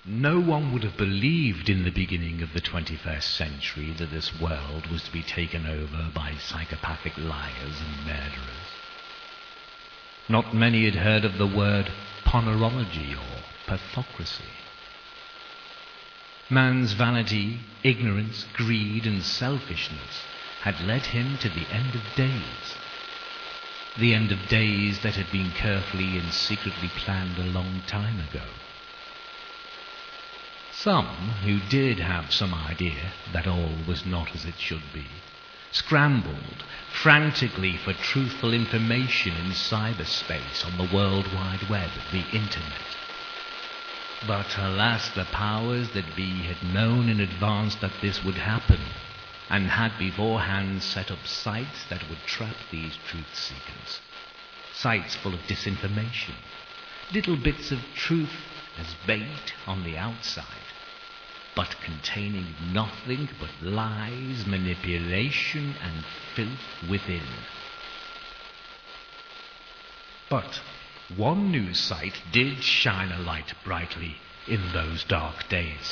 No one would have believed in the beginning of the 21st century that this world was to be taken over by psychopathic liars and murderers. Not many had heard of the word ponerology or pathocracy. Man's vanity, ignorance, greed and selfishness had led him to the end of days. The end of days that had been carefully and secretly planned a long time ago. Some, who did have some idea that all was not as it should be, scrambled frantically for truthful information in cyberspace on the World Wide Web, the Internet. But alas, the powers that be had known in advance that this would happen, and had beforehand set up sites that would trap these truth-seekers. Sites full of disinformation, little bits of truth as bait on the outside, but containing nothing but lies, manipulation, and filth within. But one news site did shine a light brightly in those dark days.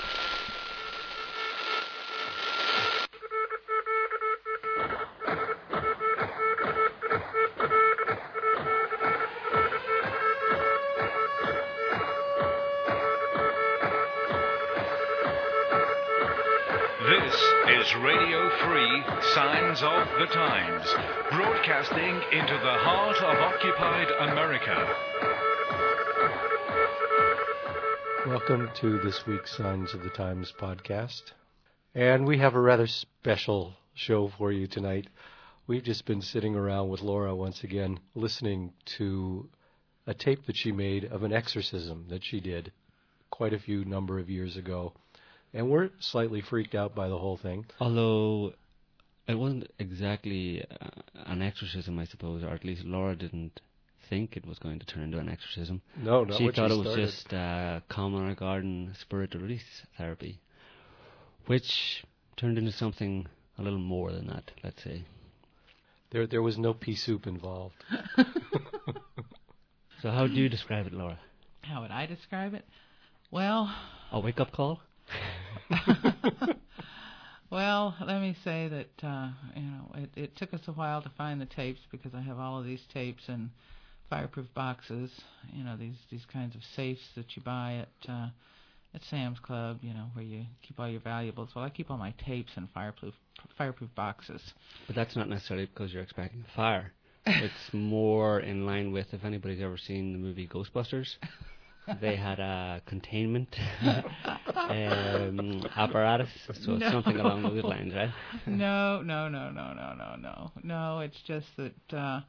This is Radio Free Signs of the Times, broadcasting into the heart of occupied America. Welcome to this week's Signs of the Times podcast. And we have a rather special show for you tonight. We've just been sitting around with Laura once again, listening to a tape that she made of an exorcism that she did quite a number of years ago. And we're slightly freaked out by the whole thing. Although it wasn't exactly an exorcism, I suppose, or at least Laura didn't think it was going to turn into an exorcism. No, not she what thought she it was started. just common or garden spiritual release therapy, which turned into something a little more than that, let's say. There was no pea soup involved. So how do you describe it, Laura? How would I describe it? Well... A wake-up call? Well, let me say that, it took us a while to find the tapes because I have all of these tapes in fireproof boxes, these kinds of safes that you buy at Sam's Club, where you keep all your valuables. Well, I keep all my tapes in fireproof boxes. But that's not necessarily because you're expecting fire. It's more in line with, if anybody's ever seen the movie Ghostbusters, they had a containment apparatus, so it's something along those lines, right? No. It's just that,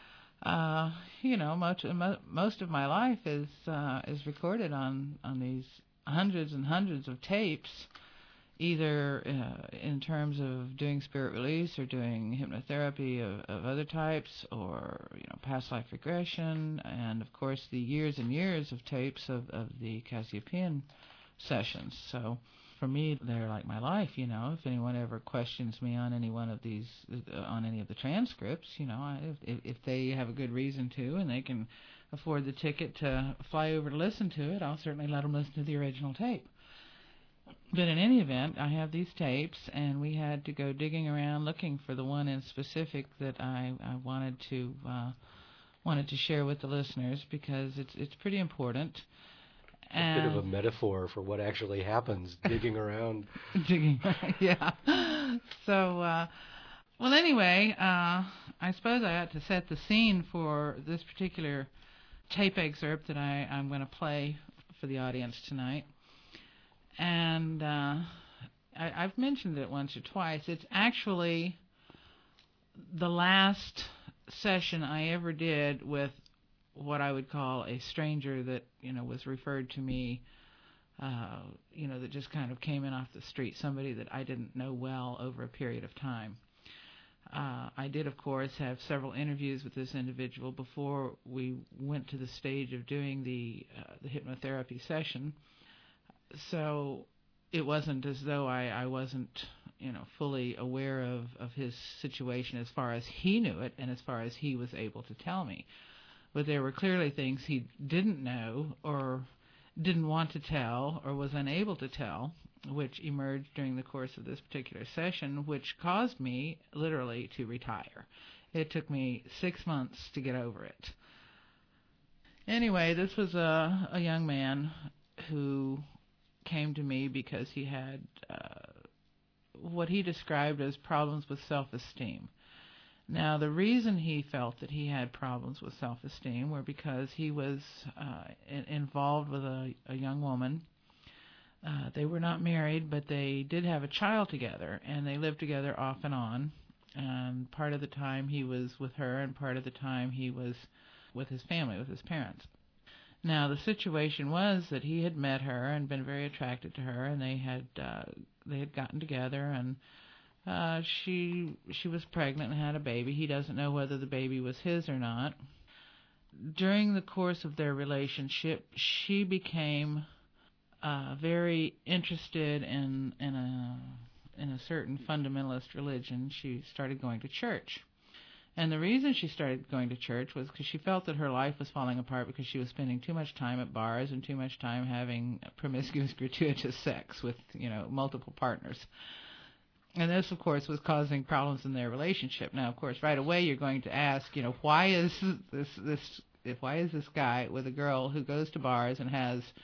most of my life is recorded on these hundreds and hundreds of tapes, either in terms of doing spirit release or doing hypnotherapy of other types, or past life regression, and of course the years and years of tapes of the Cassiopean sessions. So for me, they're like my life. If anyone ever questions me on any one of these, on any of the transcripts, if they have a good reason to and they can afford the ticket to fly over to listen to it, I'll certainly let them listen to the original tape. But in any event, I have these tapes, and we had to go digging around looking for the one in specific that I wanted to share with the listeners, because it's pretty important. A bit of a metaphor for what actually happens, digging around. Yeah. So, well, anyway, I suppose I ought to set the scene for this particular tape excerpt that I'm going to play for the audience tonight. And I've mentioned it once or twice. It's actually the last session I ever did with what I would call a stranger that, was referred to me, that just kind of came in off the street, somebody that I didn't know well over a period of time. I did, of course, have several interviews with this individual before we went to the stage of doing the hypnotherapy session. So it wasn't as though I wasn't, fully aware of his situation as far as he knew it and as far as he was able to tell me. But there were clearly things he didn't know, or didn't want to tell or was unable to tell, which emerged during the course of this particular session, which caused me literally to retire. It took me 6 months to get over it. Anyway, this was a young man who came to me because he had what he described as problems with self-esteem. Now, the reason he felt that he had problems with self-esteem were because he was involved with a young woman. They were not married, but they did have a child together, and they lived together off and on. And part of the time he was with her, and part of the time he was with his family, with his parents. Now, the situation was that he had met her and been very attracted to her, and they had gotten together, and she was pregnant and had a baby. He doesn't know whether the baby was his or not. During the course of their relationship, she became very interested in a certain fundamentalist religion. She started going to church. And the reason she started going to church was because she felt that her life was falling apart because she was spending too much time at bars and too much time having promiscuous, gratuitous sex with, multiple partners. And this, of course, was causing problems in their relationship. Now, of course, right away you're going to ask, why is this guy with a girl who goes to bars and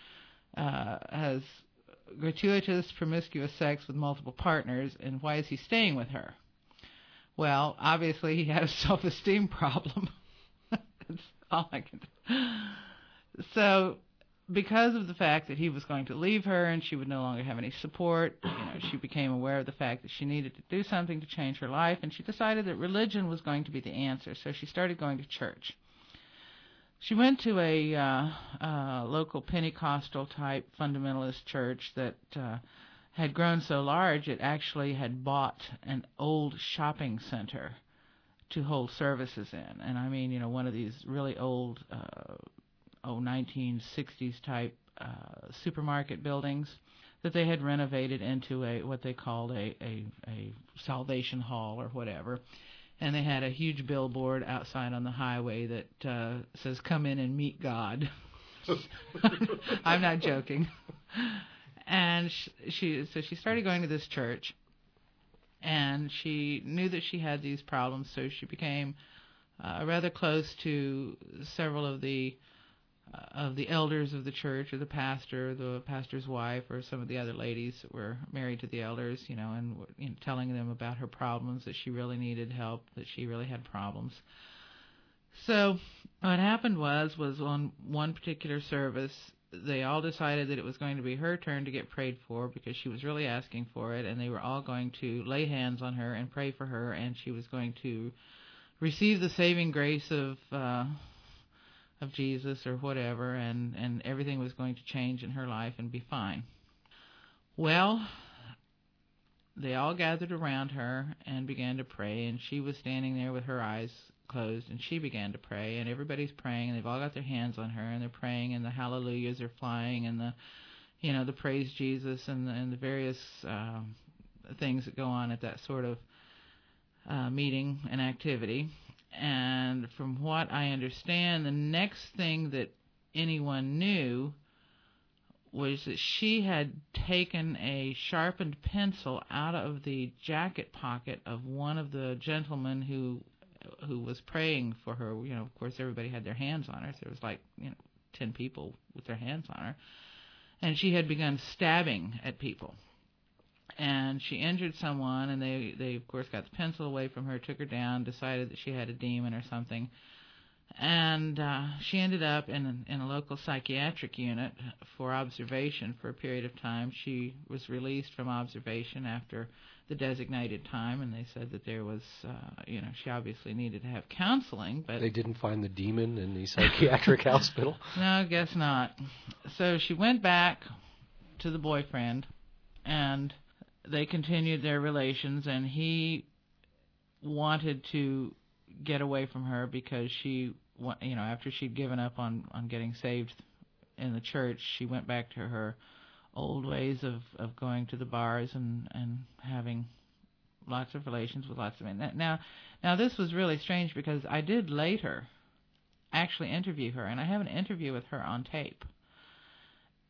has gratuitous, promiscuous sex with multiple partners, and why is he staying with her? Well, obviously he had a self-esteem problem. That's all I can do. So, because of the fact that he was going to leave her and she would no longer have any support, she became aware of the fact that she needed to do something to change her life, and she decided that religion was going to be the answer. So she started going to church. She went to a local Pentecostal-type fundamentalist church that had grown so large it actually had bought an old shopping center to hold services in. And I mean, one of these really old 1960s type supermarket buildings that they had renovated into what they called a Salvation Hall or whatever. And they had a huge billboard outside on the highway that says, "Come in and meet God." I'm not joking. And she started going to this church, and she knew that she had these problems, so she became rather close to several of the elders of the church, or the pastor's wife, or some of the other ladies that were married to the elders, and telling them about her problems, that she really needed help, that she really had problems. So what happened was on one particular service, they all decided that it was going to be her turn to get prayed for because she was really asking for it, and they were all going to lay hands on her and pray for her, and she was going to receive the saving grace of Jesus or whatever, and everything was going to change in her life and be fine. Well, they all gathered around her and began to pray, and she was standing there with her eyes closed, and she began to pray, and everybody's praying, and they've all got their hands on her, and they're praying, and the hallelujahs are flying, and the praise Jesus, and the various things that go on at that sort of meeting and activity. And from what I understand, the next thing that anyone knew was that she had taken a sharpened pencil out of the jacket pocket of one of the gentlemen who was praying for her. Of course, everybody had their hands on her. So there was like, 10 people with their hands on her. And she had begun stabbing at people. And she injured someone, and they of course got the pencil away from her, took her down, decided that she had a demon or something. And she ended up in a local psychiatric unit for observation for a period of time. She was released from observation after the designated time, and they said that there was, she obviously needed to have counseling. But they didn't find the demon in the psychiatric hospital? No, I guess not. So she went back to the boyfriend, and they continued their relations, and he wanted to get away from her because she, after she'd given up on getting saved in the church, she went back to her old ways of going to the bars and having lots of relations with lots of men. Now this was really strange because I did later actually interview her, and I have an interview with her on tape.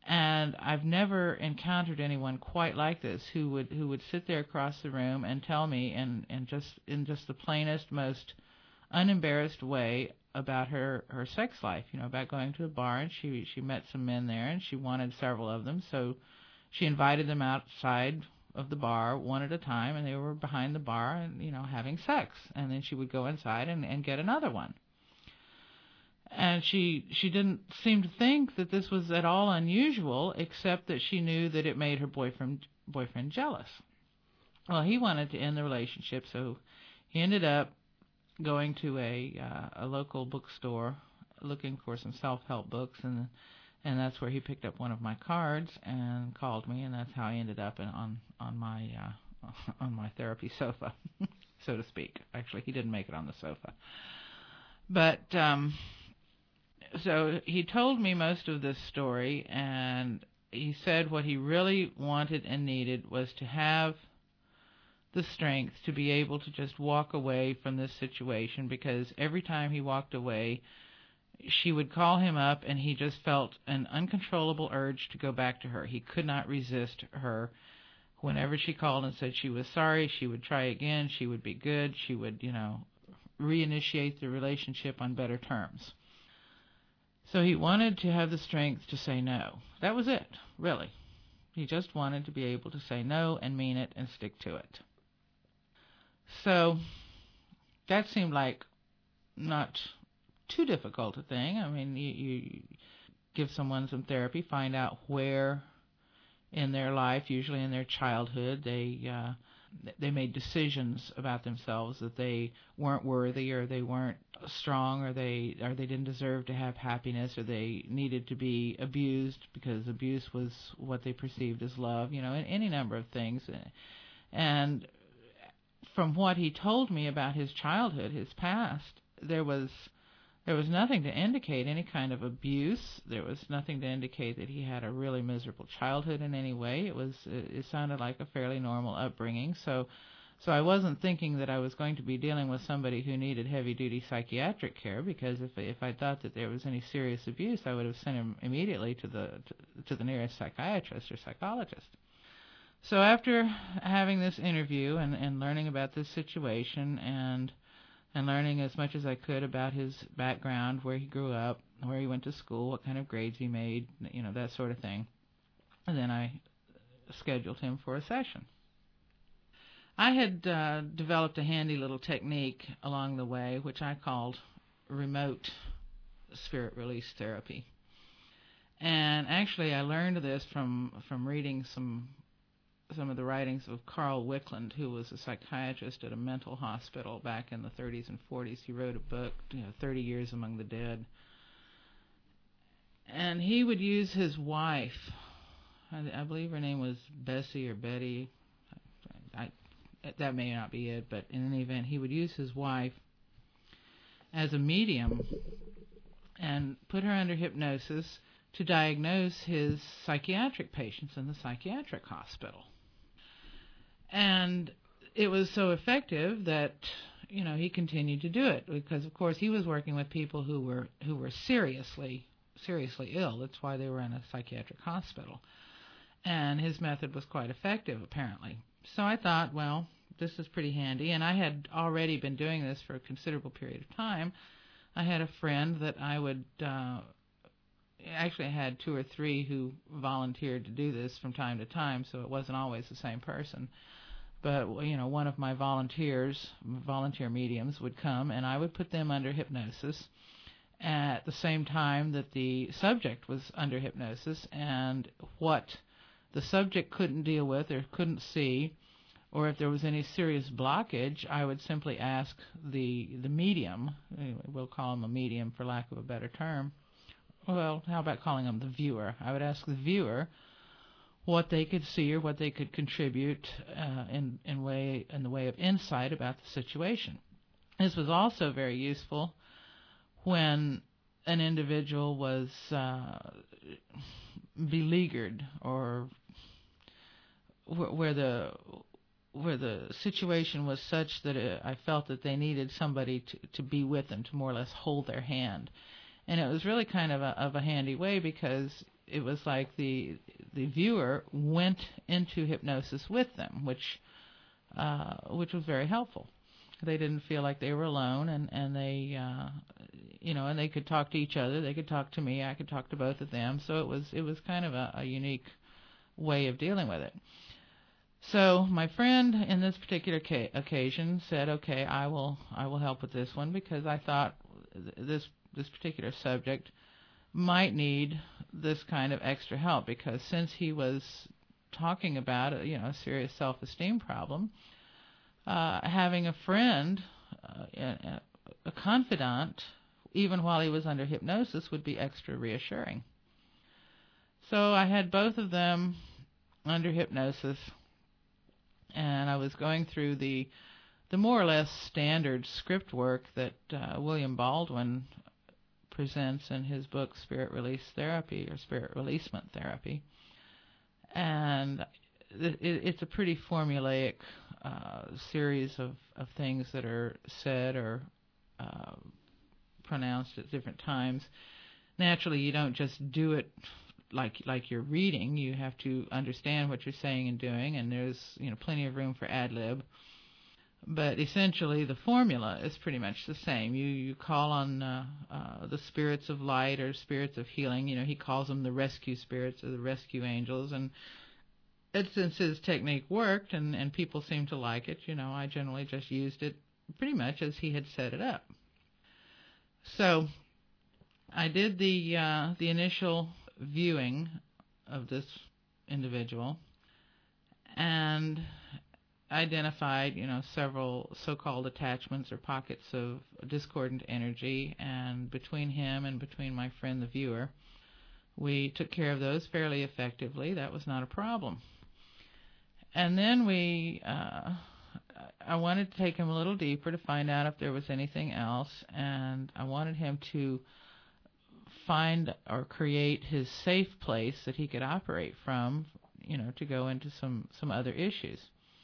And I've never encountered anyone quite like this who would sit there across the room and tell me in just the plainest, most unembarrassed way about her sex life, about going to a bar, and she met some men there and she wanted several of them, so she invited them outside of the bar one at a time, and they were behind the bar and having sex, and then she would go inside and get another one. And she didn't seem to think that this was at all unusual, except that she knew that it made her boyfriend jealous. Well, he wanted to end the relationship, so he ended up going to a local bookstore looking for some self-help books, and that's where he picked up one of my cards and called me, and that's how I ended up on my therapy sofa, so to speak. Actually, he didn't make it on the sofa, but so he told me most of this story, and he said what he really wanted and needed was to have the strength to be able to just walk away from this situation, because every time he walked away, she would call him up and he just felt an uncontrollable urge to go back to her. He could not resist her. Whenever she called and said she was sorry, she would try again, she would be good, she would, reinitiate the relationship on better terms. So he wanted to have the strength to say no. That was it, really. He just wanted to be able to say no and mean it and stick to it. So that seemed like not too difficult a thing. I mean, you give someone some therapy, find out where in their life, usually in their childhood, they made decisions about themselves that they weren't worthy, or they weren't strong, or they didn't deserve to have happiness, or they needed to be abused because abuse was what they perceived as love, any number of things. And from what he told me about his childhood, his past, there was nothing to indicate any kind of abuse. There was nothing to indicate that he had a really miserable childhood in any way. It sounded like a fairly normal upbringing. So I wasn't thinking that I was going to be dealing with somebody who needed heavy-duty psychiatric care, because if I thought that there was any serious abuse, I would have sent him immediately to the nearest psychiatrist or psychologist. So after having this interview and learning about this situation and learning as much as I could about his background, where he grew up, where he went to school, what kind of grades he made, that sort of thing, and then I scheduled him for a session. I had developed a handy little technique along the way, which I called remote spirit release therapy. And actually I learned this from reading some of the writings of Carl Wickland, who was a psychiatrist at a mental hospital back in the 30s and 40s. He wrote a book, 30 Years Among the Dead. And he would use his wife, I believe her name was Bessie or Betty, that may not be it, but in any event, he would use his wife as a medium and put her under hypnosis to diagnose his psychiatric patients in the psychiatric hospital. And it was so effective that, he continued to do it, because, of course, he was working with people who were seriously ill. That's why they were in a psychiatric hospital. And his method was quite effective, apparently. So I thought, well, this is pretty handy. And I had already been doing this for a considerable period of time. I had a friend that I would... Actually, I had 2 or 3 who volunteered to do this from time to time, so it wasn't always the same person. But, one of my volunteer mediums would come, and I would put them under hypnosis at the same time that the subject was under hypnosis, and what the subject couldn't deal with or couldn't see, or if there was any serious blockage, I would simply ask the medium, we'll call him a medium for lack of a better term, well, how about calling him the viewer? I would ask the viewer what they could see or what they could contribute in the way of insight about the situation. This was also very useful when an individual was beleaguered, or where the situation was such that I felt that they needed somebody to be with them, to more or less hold their hand. And it was really kind of a handy way, because it was like the viewer went into hypnosis with them, which was very helpful. They didn't feel like they were alone, and they and they could talk to each other. They could talk to me. I could talk to both of them. So it was kind of a unique way of dealing with it. So my friend in this particular occasion said, "Okay, I will help with this one," because I thought this particular subject might need this kind of extra help, because since he was talking about a serious self-esteem problem, having a friend, a confidant, even while he was under hypnosis, would be extra reassuring. So I had both of them under hypnosis, and I was going through the more or less standard script work that William Baldwin presents in his book Spirit Release Therapy, or Spirit Releasement Therapy. And it's a pretty formulaic series of things that are said or pronounced at different times. Naturally, you don't just do it like you're reading. You have to understand what you're saying and doing, and there's plenty of room for ad-lib. But essentially, the formula is pretty much the same. You call on the spirits of light or spirits of healing. He calls them the rescue spirits or the rescue angels. And since his technique worked and people seemed to like it, I generally just used it pretty much as he had set it up. So I did the initial viewing of this individual and identified, several so-called attachments or pockets of discordant energy, and between him and between my friend the viewer, we took care of those fairly effectively. That was not a problem. And then I wanted to take him a little deeper to find out if there was anything else, and I wanted him to find or create his safe place that he could operate from, to go into some other issues.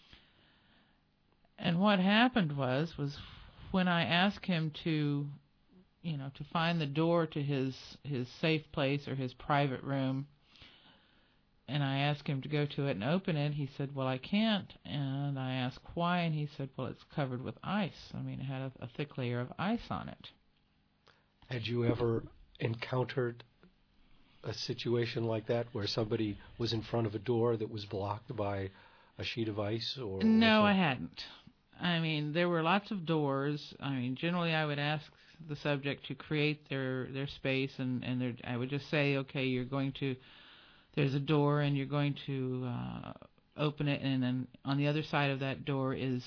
And what happened was when I asked him to find the door to his safe place or his private room, and I asked him to go to it and open it, he said, "Well, I can't." And I asked why, and he said, "Well, it's covered with ice." I mean, it had a thick layer of ice on it. Had you ever encountered a situation like that where somebody was in front of a door that was blocked by a sheet of ice? Or no, I hadn't. I mean, there were lots of doors. I mean, generally I would ask the subject to create their space, and I would just say, okay, there's a door, and you're going to open it, and then on the other side of that door is,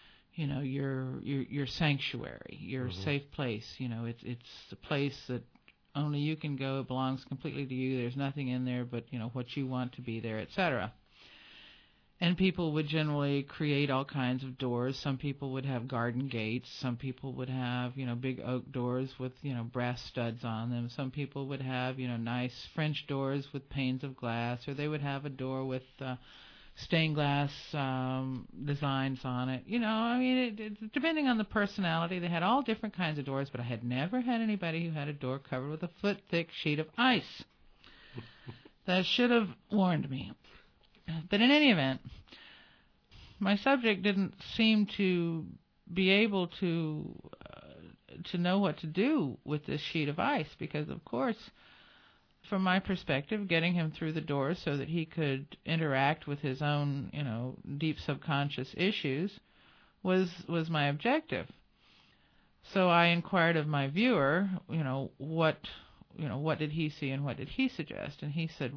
your sanctuary, your safe place. It's a place that only you can go. It belongs completely to you. There's nothing in there but, what you want to be there, etc. And people would generally create all kinds of doors. Some people would have garden gates. Some people would have, big oak doors with, brass studs on them. Some people would have, nice French doors with panes of glass, or they would have a door with stained glass designs on it. It depending on the personality, they had all different kinds of doors, but I had never had anybody who had a door covered with a foot-thick sheet of ice. That should have warned me. But in any event, my subject didn't seem to be able to know what to do with this sheet of ice, because, of course, from my perspective, getting him through the door so that he could interact with his own, deep subconscious issues was my objective. So I inquired of my viewer, what did he see and what did he suggest? And he said,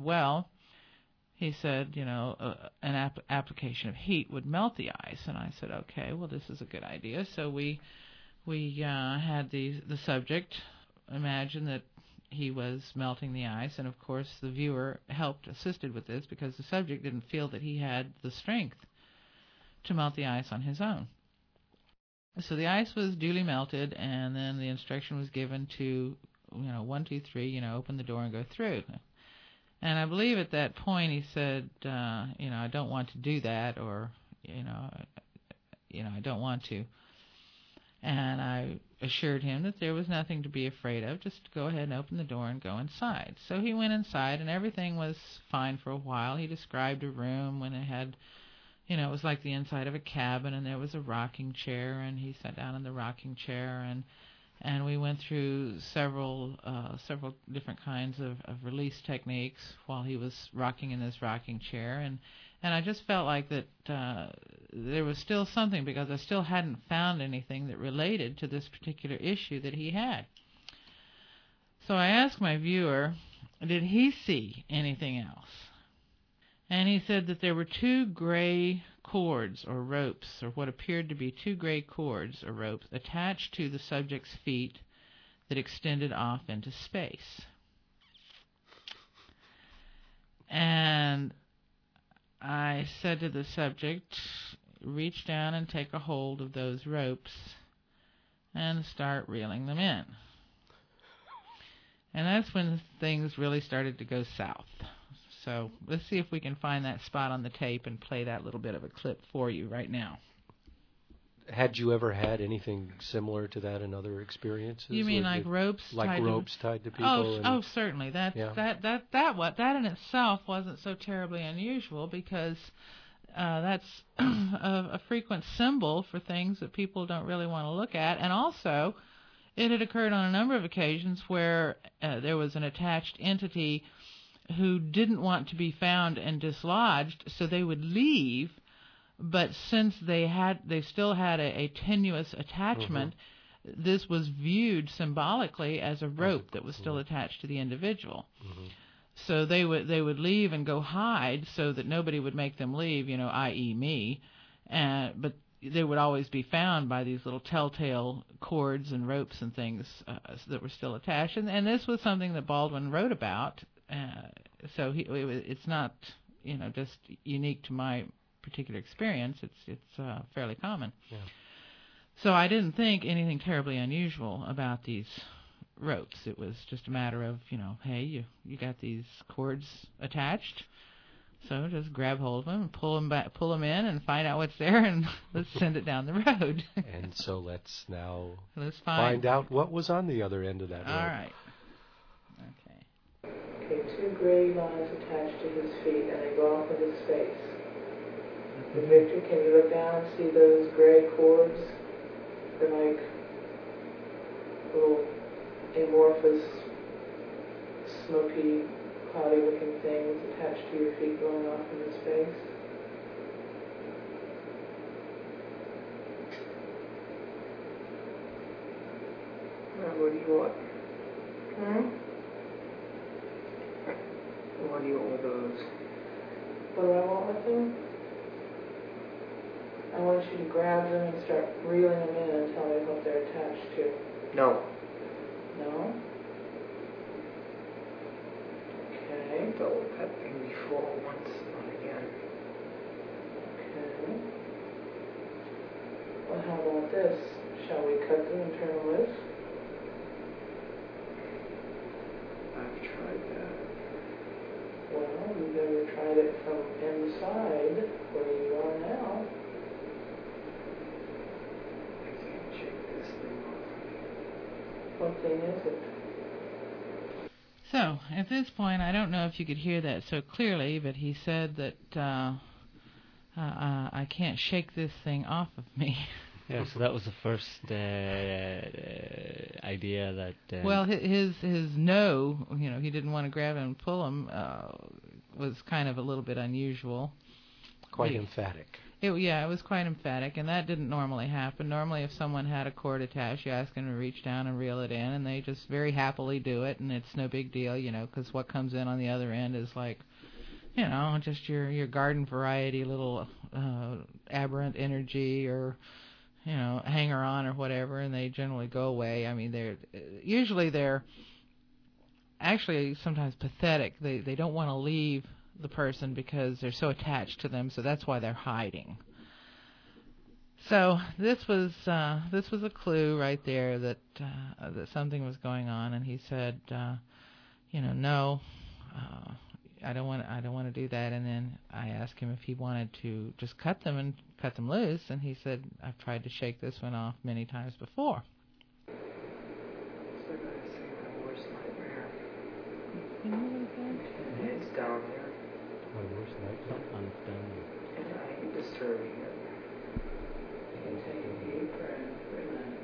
an application of heat would melt the ice. And I said, okay, well, this is a good idea. So we had the subject imagine that he was melting the ice, and of course the viewer assisted with this, because the subject didn't feel that he had the strength to melt the ice on his own. So the ice was duly melted, and then the instruction was given to 1, 2, 3, open the door and go through. And I believe at that point he said, I don't want to do that, or, I don't want to. And I assured him that there was nothing to be afraid of, just go ahead and open the door and go inside. So he went inside, and everything was fine for a while. He described a room when it had, it was like the inside of a cabin, and there was a rocking chair, and he sat down in the rocking chair, and we went through several different kinds of release techniques while he was rocking in this rocking chair, and I just felt like that there was still something, because I still hadn't found anything that related to this particular issue that he had. So I asked my viewer, did he see anything else? And he said that there were 2 gray cords or ropes, or what appeared to be 2 gray cords or ropes, attached to the subject's feet that extended off into space. And I said to the subject, reach down and take a hold of those ropes and start reeling them in. And that's when things really started to go south. So let's see if we can find that spot on the tape and play that little bit of a clip for you right now. Had you ever had anything similar to that in other experiences? You mean like ropes? Like ropes tied to people? Oh, certainly. That in itself wasn't so terribly unusual, because that's a frequent symbol for things that people don't really want to look at. And also, it had occurred on a number of occasions where there was an attached entity who didn't want to be found and dislodged, so they would leave, but since they still had a tenuous attachment, this was viewed symbolically as a rope that was still attached to the individual. So they would leave and go hide so that nobody would make them leave, i.e. me, but they would always be found by these little telltale cords and ropes and things that were still attached. And this was something that Baldwin wrote about. So it's not, just unique to my particular experience. It's fairly common. Yeah. So I didn't think anything terribly unusual about these ropes. It was just a matter of, hey, you got these cords attached, so just grab hold of them and pull them in, and find out what's there, and let's send it down the road. And so let's find out what was on the other end of that rope. All right. Okay, 2 gray lines attached to his feet, and they go off into space. And Victor, can you look down and see those gray cords? They're like little amorphous, smoky, cloudy-looking things attached to your feet going off into space. Now, what do you want? What do you want with those? What do I want with them? I want you to grab them and start reeling them in and tell me what they're attached to. No. No? Okay. I've dealt with that thing before once, not again. Okay. Well, how about this? Shall we cut them and turn them loose? I've tried that. Well, you've never tried it from inside where you are now. I can't shake this thing off. What thing is it? So, at this point, I don't know if you could hear that so clearly, but he said that I can't shake this thing off of me. Yeah, so that was the first idea that... well, his no, he didn't want to grab him and pull him, was kind of a little bit unusual. Quite emphatic. It was quite emphatic, and that didn't normally happen. Normally, if someone had a cord attached, you ask them to reach down and reel it in, and they just very happily do it, and it's no big deal, because what comes in on the other end is like, just your garden variety little aberrant energy or... hanger on or whatever, and they generally go away. I mean, they're actually sometimes pathetic. They don't want to leave the person because they're so attached to them, so that's why they're hiding. So this was a clue right there that something was going on, and he said, no, I don't want to do that. And then I asked him if he wanted to just cut them loose, and he said, I've tried to shake this one off many times before. It's down here. My worst nightmare. And I hate disturbing it. You can take a deep breath, relax.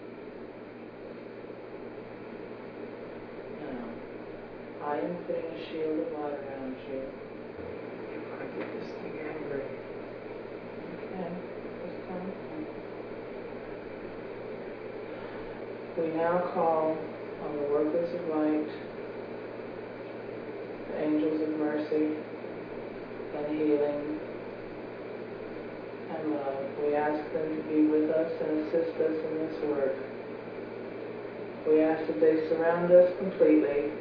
Now, I am putting a shield of light around you. If I get this thing angry. Okay, just calm down. We now call on the workers of light, the angels of mercy and healing and love. We ask them to be with us and assist us in this work. We ask that they surround us completely.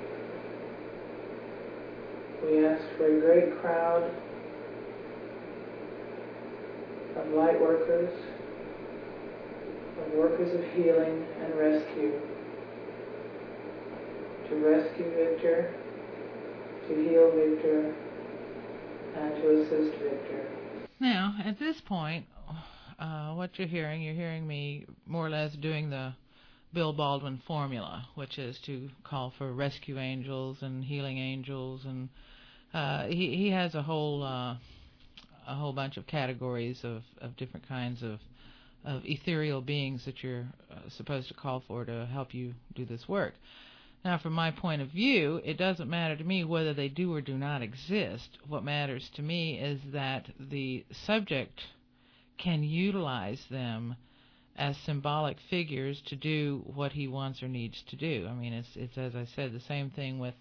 We ask for a great crowd of light workers, of workers of healing and rescue, to rescue Victor, to heal Victor, and to assist Victor. Now, at this point, what you're hearing me more or less doing the Bill Baldwin formula, which is to call for rescue angels and healing angels, and he has a whole bunch of categories of different kinds of ethereal beings that you're supposed to call for to help you do this work. Now, from my point of view, it doesn't matter to me whether they do or do not exist. What matters to me is that the subject can utilize them as symbolic figures to do what he wants or needs to do. I mean, it's as I said, the same thing with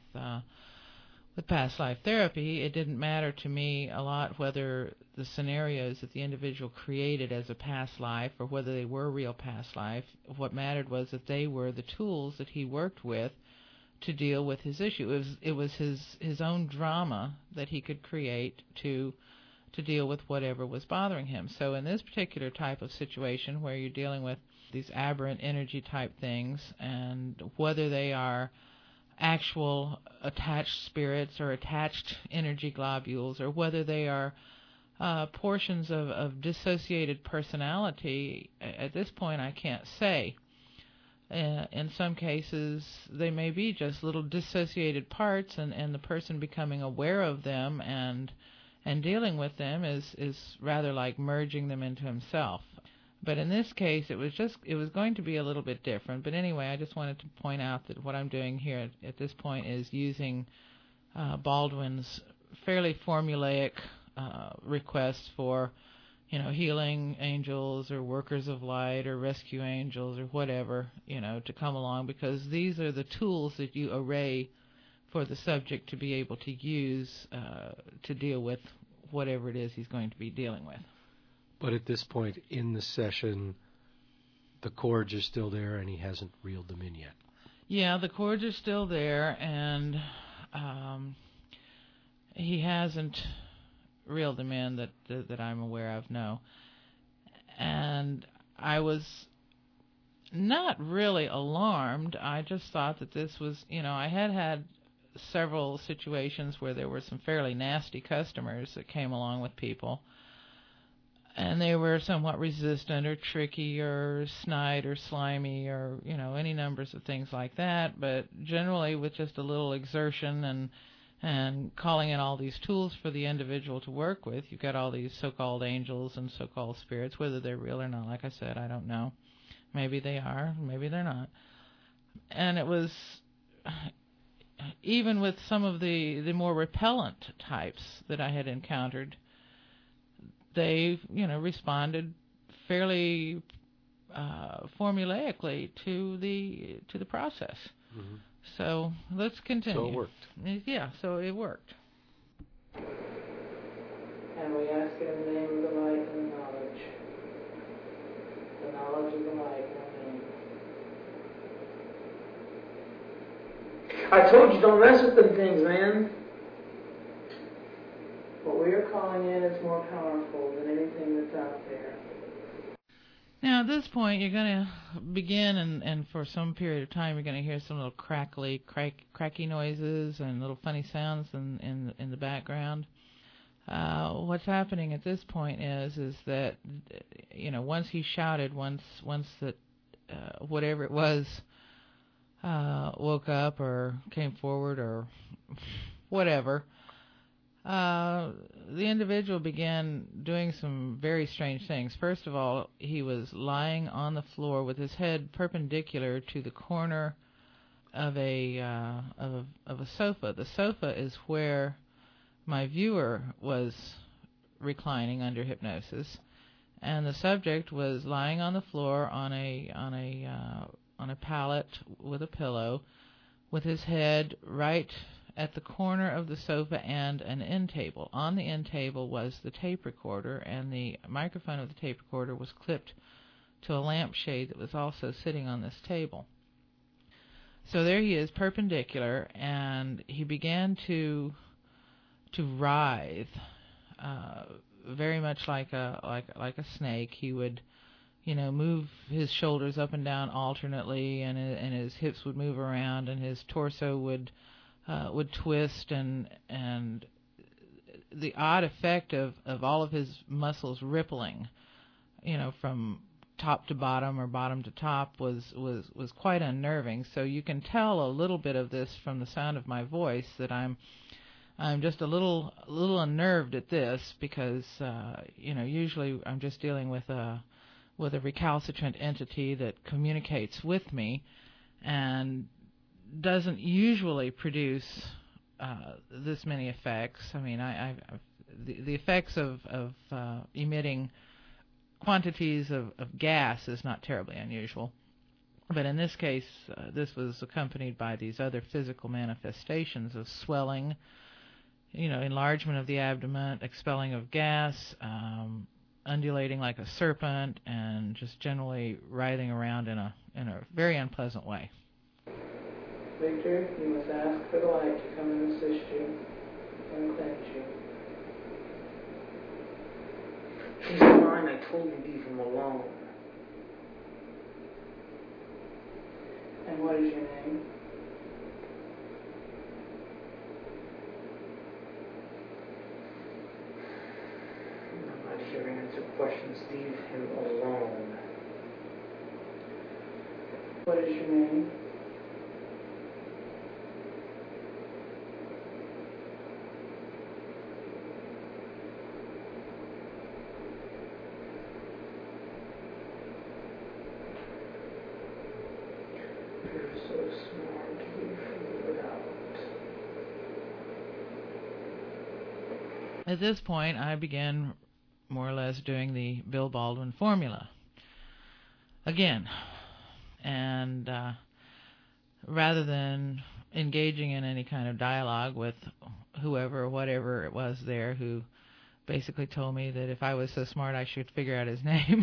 past life therapy. It didn't matter to me a lot whether the scenarios that the individual created as a past life or whether they were real past life. What mattered was that they were the tools that he worked with to deal with his issue. It was his own drama that he could create to deal with whatever was bothering him. So in this particular type of situation where you're dealing with these aberrant energy type things, and whether they are actual attached spirits or attached energy globules, or whether they are portions of dissociated personality, at this point I can't say. In some cases, they may be just little dissociated parts, and the person becoming aware of them and dealing with them is rather like merging them into himself. But in this case, it was going to be a little bit different. But anyway, I just wanted to point out that what I'm doing here at this point is using Baldwin's fairly formulaic requests for, healing angels or workers of light or rescue angels or whatever, to come along, because these are the tools that you array for the subject to be able to use to deal with whatever it is he's going to be dealing with. But at this point in the session, the cords are still there and he hasn't reeled them in yet. Yeah, the cords are still there, and he hasn't reeled them in that I'm aware of, no. And I was not really alarmed. I just thought that this was, I had several situations where there were some fairly nasty customers that came along with people, and they were somewhat resistant or tricky or snide or slimy or, any numbers of things like that. But generally with just a little exertion and calling in all these tools for the individual to work with, you've got all these so-called angels and so-called spirits. Whether they're real or not, like I said, I don't know. Maybe they are, maybe they're not. And it was, even with some of the more repellent types that I had encountered, they, responded fairly formulaically to the process. Mm-hmm. So let's continue. So it worked. Yeah, so it worked. And we ask it in the name of the light and the knowledge. The knowledge of the light and the name. I told you, don't mess with them things, man. What we are calling in is more powerful than anything that's out there. Now, at this point, you're going to begin, and for some period of time, you're going to hear some little cracky noises and little funny sounds in the background. What's happening at this point is that, once he shouted, once that whatever it was woke up or came forward or whatever, the individual began doing some very strange things. First of all, he was lying on the floor with his head perpendicular to the corner of a sofa. The sofa is where my viewer was reclining under hypnosis, and the subject was lying on the floor on a pallet with a pillow, with his head right at the corner of the sofa and an end table. On the end table was the tape recorder, and the microphone of the tape recorder was clipped to a lampshade that was also sitting on this table. So there he is, perpendicular, and he began to writhe, very much like a snake. He would, move his shoulders up and down alternately, and his hips would move around, and his torso would twist, and the odd effect of all of his muscles rippling, from top to bottom or bottom to top was quite unnerving. So you can tell a little bit of this from the sound of my voice that I'm just a little unnerved at this, because usually I'm just dealing with a recalcitrant entity that communicates with me and doesn't usually produce this many effects. I mean, the effects of emitting quantities of gas is not terribly unusual, but in this case, this was accompanied by these other physical manifestations of swelling, enlargement of the abdomen, expelling of gas, undulating like a serpent, and just generally writhing around in a very unpleasant way. Victor, you must ask for the light to come and assist you and cleanse you. He's mine. I told you to leave him alone. And what is your name? I'm not here to answer questions. Leave him alone. What is your name? You're so smart. You figured it out. At this point, I began more or less doing the Bill Baldwin formula again. And rather than engaging in any kind of dialogue with whoever or whatever it was there who basically told me that if I was so smart I should figure out his name,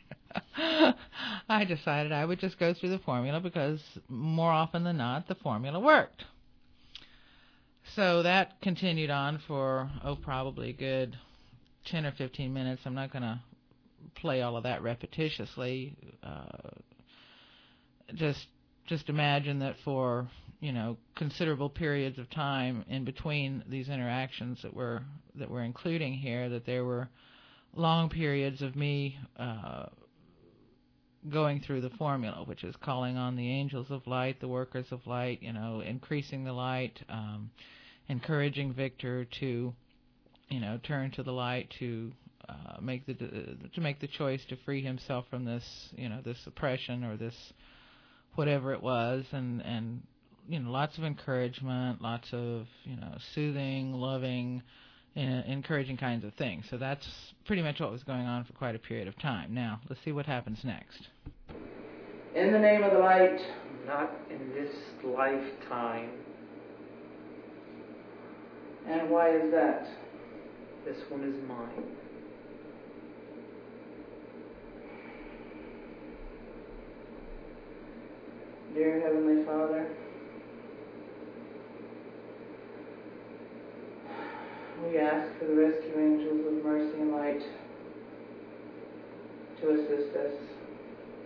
I decided I would just go through the formula, because more often than not the formula worked. So that continued on for, probably a good 10 or 15 minutes. I'm not going to play all of that repetitiously. Just imagine that for, considerable periods of time in between these interactions that we're including here, that there were long periods of me going through the formula, which is calling on the angels of light, the workers of light, increasing the light, encouraging Victor to, turn to the light, to make the choice to free himself from this, this oppression or this whatever it was, and lots of encouragement, lots of soothing, loving, encouraging kinds of things. So that's pretty much what was going on for quite a period of time. Now, let's see what happens next. In the name of the light. Not in this lifetime. And why is that? This one is mine. Dear Heavenly Father, we ask for the rescue angels of mercy and light to assist us.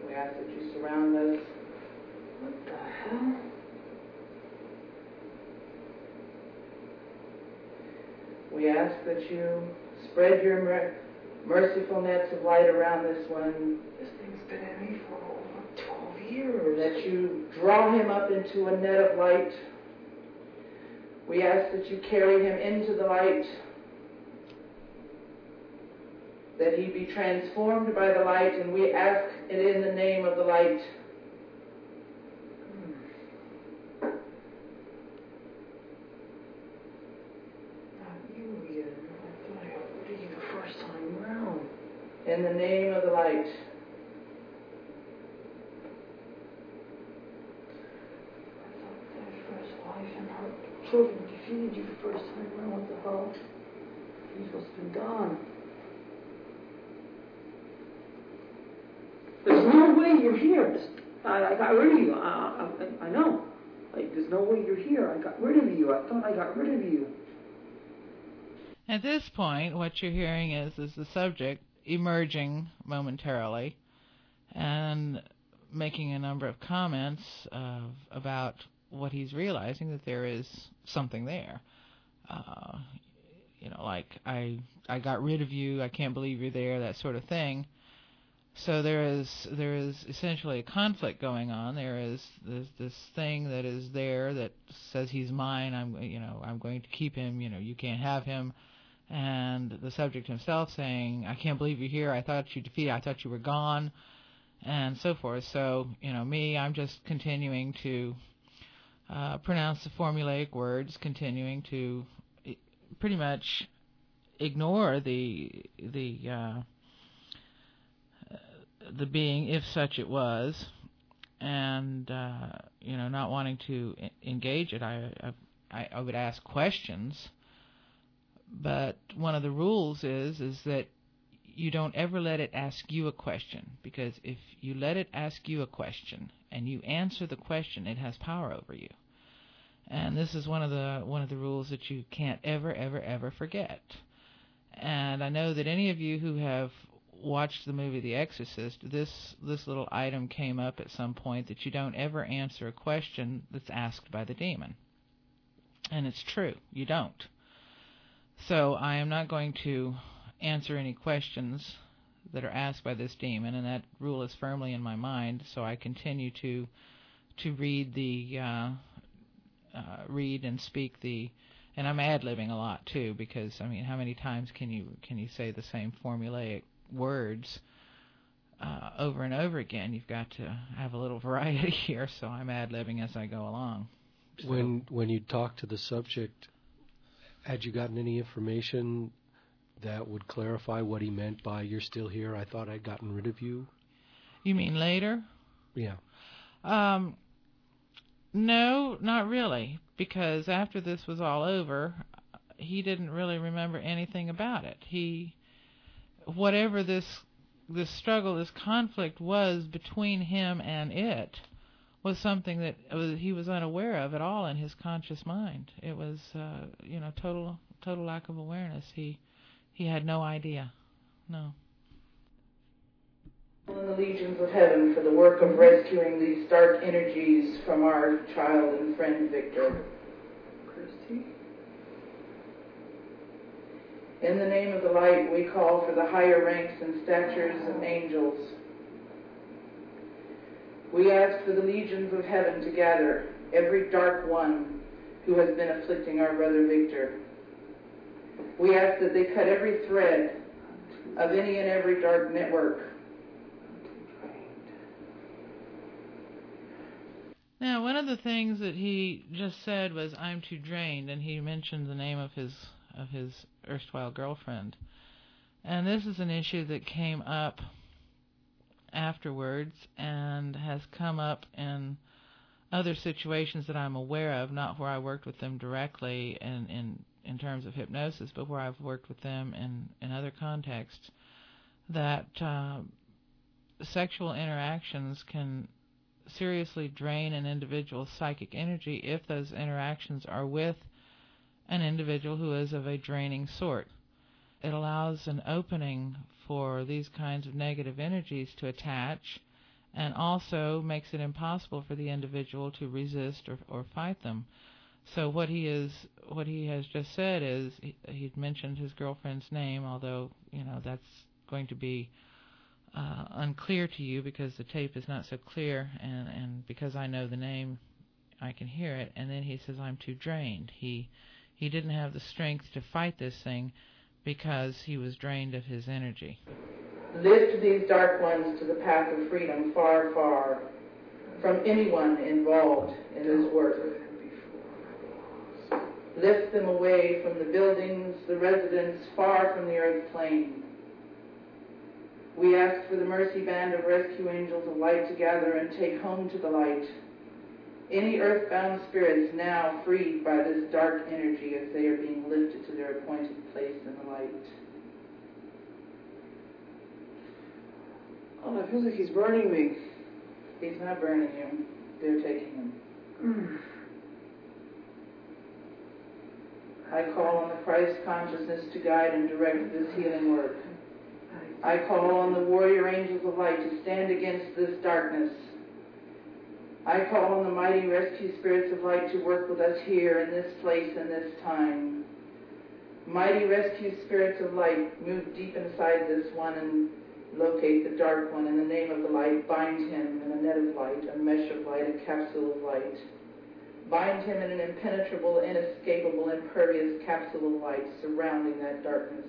We ask that you surround us. What the hell? We ask that you spread your merciful nets of light around this one. This thing's been in me for over 12 years. That you draw him up into a net of light. We ask that you carry him into the light. That he be transformed by the light, and we ask it in the name of the light. In the name of the light. I thought that first wife and her children defeated you the first time around. What the hell? You're supposed to be gone. There's no way you're here. I got rid of you. I know. Like, there's no way you're here. I got rid of you. I thought I got rid of you. At this point, what you're hearing is the subject emerging momentarily and making a number of comments about what he's realizing, that there is something there. Like, I got rid of you, I can't believe you're there, that sort of thing. So there is essentially a conflict going on. There's this thing that is there that says he's mine. I'm going to keep him. You can't have him. And the subject himself saying, I can't believe you're here. I thought you defeated. I thought you were gone, and so forth. So I'm just continuing to pronounce the formulaic words, continuing to pretty much ignore the being, if such it was, and not wanting to engage it. I would ask questions, but one of the rules is that you don't ever let it ask you a question, because if you let it ask you a question and you answer the question, it has power over you. And this is one of the rules that you can't ever forget. And I know that any of you who have watched the movie The Exorcist, this little item came up at some point, that you don't ever answer a question that's asked by the demon. And it's true, you don't. So I am not going to answer any questions that are asked by this demon, and that rule is firmly in my mind. So I continue to read read and speak and I'm ad-libbing a lot too, because how many times can you say the same formulaic words over and over again? You've got to have a little variety here. So I'm ad-libbing as I go along. So, when you talk to the subject, had you gotten any information that would clarify what he meant by "you're still here, I thought I'd gotten rid of you"? You mean later? Yeah. No, not really, because after this was all over, he didn't really remember anything about it. Whatever this struggle, this conflict was between him and it, was something that he was unaware of at all in his conscious mind. It was, total lack of awareness. He had no idea. No. In the legions of heaven for the work of rescuing these dark energies from our child and friend Victor. Christy? In the name of the light, we call for the higher ranks and statures of angels. We ask for the legions of heaven to gather every dark one who has been afflicting our brother Victor. We ask that they cut every thread of any and every dark network. Now, one of the things that he just said was, "I'm too drained," and he mentioned the name of his erstwhile girlfriend. And this is an issue that came up afterwards and has come up in other situations that I'm aware of, not where I worked with them directly in terms of hypnosis, but where I've worked with them in other contexts, that sexual interactions can seriously drain an individual's psychic energy if those interactions are with an individual who is of a draining sort. It allows an opening for these kinds of negative energies to attach and also makes it impossible for the individual to resist or fight them. So what he has just said is he'd mentioned his girlfriend's name, although that's going to be unclear to you because the tape is not so clear, and because I know the name, I can hear it. And then he says, "I'm too drained." He didn't have the strength to fight this thing because he was drained of his energy. Lift these dark ones to the path of freedom, far, far from anyone involved in this work. Lift them away from the buildings, the residents, far from the earth plane. We ask for the mercy band of rescue angels of light to gather and take home to the light any earthbound spirits now freed by this dark energy as they are being lifted to their appointed place in the light. Oh, I feel like he's burning me. He's not burning you. They're taking him. I call on the Christ consciousness to guide and direct this healing work. I call on the warrior angels of light to stand against this darkness. I call on the mighty rescue spirits of light to work with us here in this place and this time. Mighty rescue spirits of light, move deep inside this one and locate the dark one in the name of the light. Bind him in a net of light, a mesh of light, a capsule of light. Bind him in an impenetrable, inescapable, impervious capsule of light surrounding that darkness.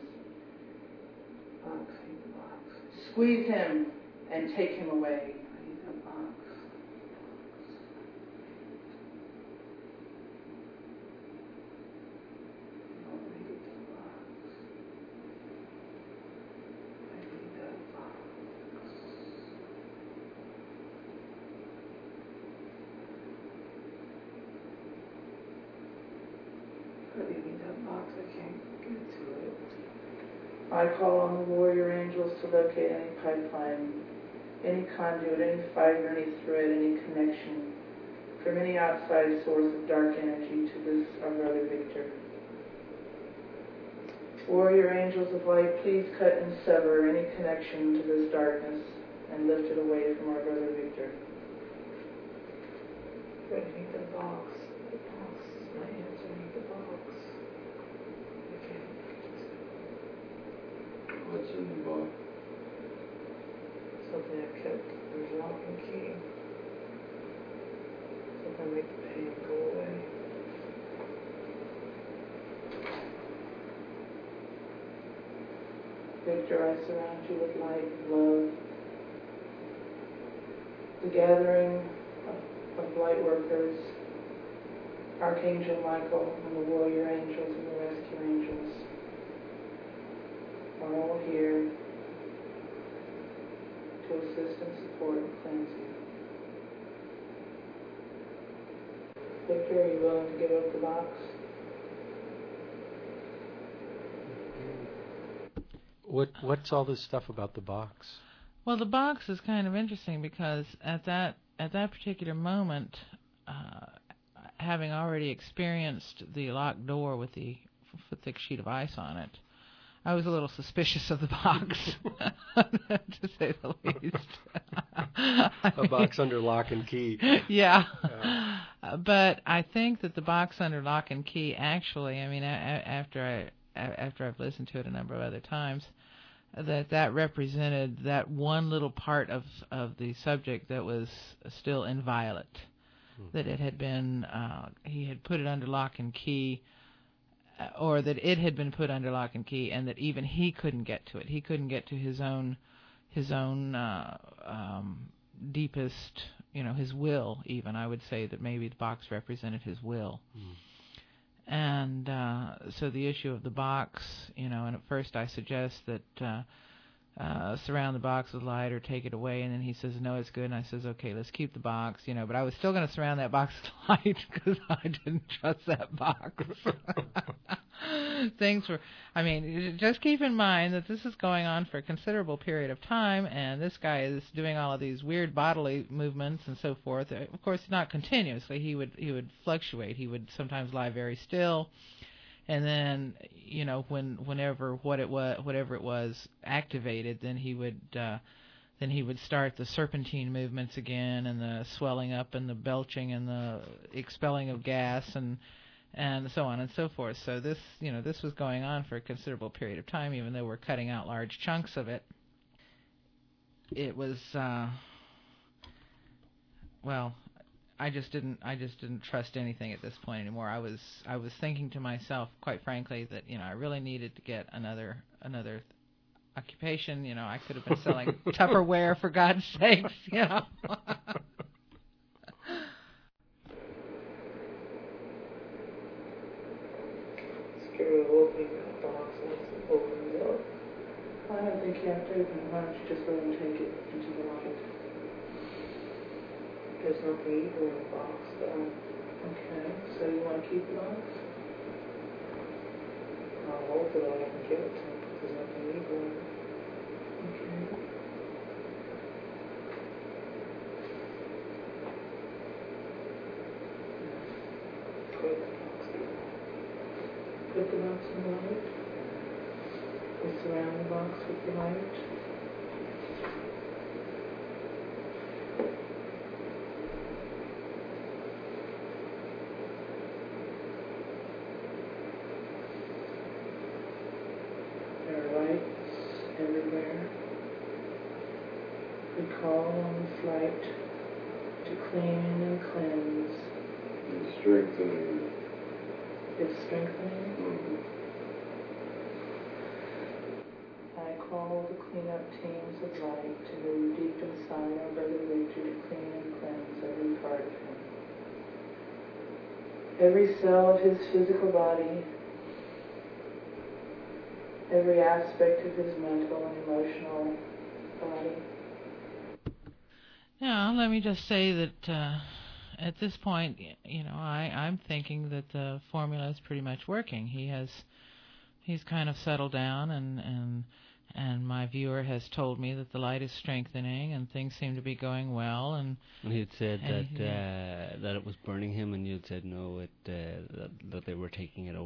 Squeeze him and take him away. I call on the warrior angels to locate any pipeline, any conduit, any fiber, any thread, any connection from any outside source of dark energy to this, our brother Victor. Warrior angels of light, please cut and sever any connection to this darkness and lift it away from our brother Victor. I need the box. The box is my answer. I need the box. What's in the box? Something I kept. There's lock and key. Something to make the pain go away. Victor, I surround you with light and love. The gathering of light workers, Archangel Michael and the warrior angels and the rescue angels are all here to assist and support and cleanse you. Victor, are you willing to give up the box? What's all this stuff about the box? Well, the box is kind of interesting because at that particular moment, having already experienced the locked door with the thick sheet of ice on it, I was a little suspicious of the box, to say the least. A box under lock and key. Yeah. But I think that the box under lock and key actually, I mean, after I've listened to it a number of other times, that represented that one little part of the subject that was still inviolate, that it had been, he had put it under lock and key, or that it had been put under lock and key, and that even he couldn't get to it. He couldn't get to his own deepest, his will. Even I would say that maybe the box represented his will. And so the issue of the box, and at first I suggest that surround the box with light or take it away, and then he says, no, it's good, and I says, okay, let's keep the box, but I was still going to surround that box with light because I didn't trust that box. Things were, just keep in mind that this is going on for a considerable period of time, and this guy is doing all of these weird bodily movements and so forth. Of course, not continuously. He would fluctuate. He would sometimes lie very still, and then whenever whatever it was activated, then he would then he would start the serpentine movements again, and the swelling up and the belching and the expelling of gas and so on and so forth. So this was going on for a considerable period of time, even though we're cutting out large chunks of it. It was I just didn't trust anything at this point anymore. I was thinking to myself, quite frankly, that I really needed to get another occupation. I could have been selling Tupperware, for God's sakes. Scared of opening that box once it opens up. I don't think you have to open it. Why don't you just let him take it into the light? There's nothing evil in the box, though. Okay, so you want to keep the box? I'll hold it all I can give it to him. There's nothing evil in it. Okay. Put the box in. Put the box in the light. We surround the box with the light. There are lights everywhere. We call on this light to clean and cleanse. And strengthening. It's strengthening. Mm-hmm. I call the cleanup teams of light to move deep inside our brother Victor to clean and cleanse every part of him. Every cell of his physical body, every aspect of his mental and emotional body. Now, let me just say that at this point, I'm thinking that the formula is pretty much working. He's kind of settled down, and my viewer has told me that the light is strengthening and things seem to be going well. And he had said that it was burning him, and you had said no, that they were taking away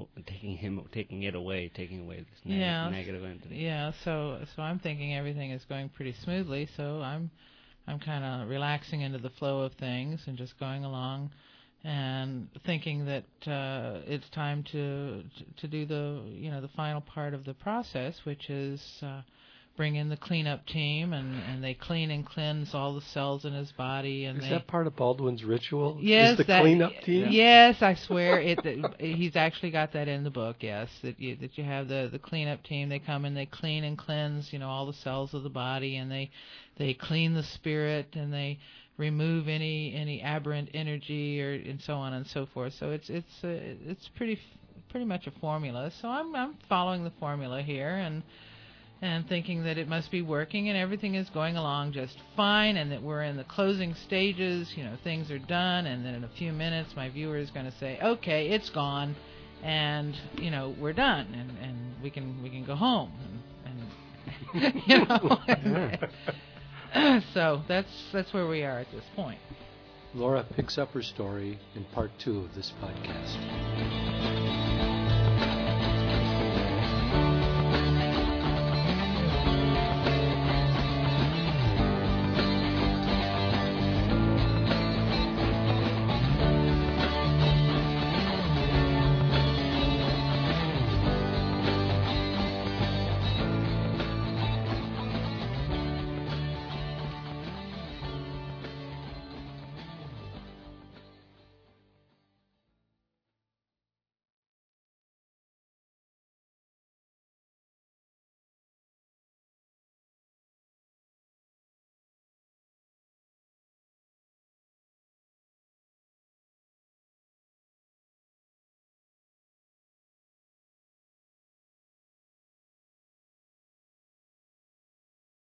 this negative entity. Yeah, so I'm thinking everything is going pretty smoothly. So I'm kind of relaxing into the flow of things and just going along, and thinking that it's time to do the final part of the process, which is bring in the cleanup team, and they clean and cleanse all the cells in his body. And is that part of Baldwin's ritual? Yes, is the cleanup team? Yes, I swear he's actually got that in the book. Yes, that you have the cleanup team. They come and they clean and cleanse, all the cells of the body, and they clean the spirit, and they remove any aberrant energy and so on and so forth. So it's pretty much a formula. So I'm following the formula here and thinking that it must be working, and everything is going along just fine, and that we're in the closing stages. Things are done, and then in a few minutes my viewer is going to say, okay, it's gone, and we're done, and we can go home, and so that's where we are at this point. Laura picks up her story in part 2 of this podcast.